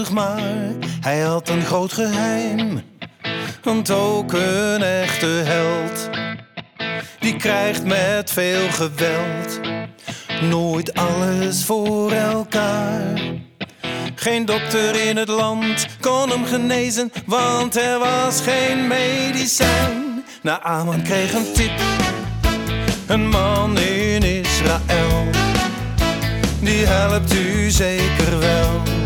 maar hij had een groot geheim. Want ook een echte held, die krijgt met veel geweld nooit alles voor elkaar. Geen dokter in het land kon hem genezen, want er was geen medicijn. Naaman kreeg een tip, een man in Israël, die helpt u zeker wel.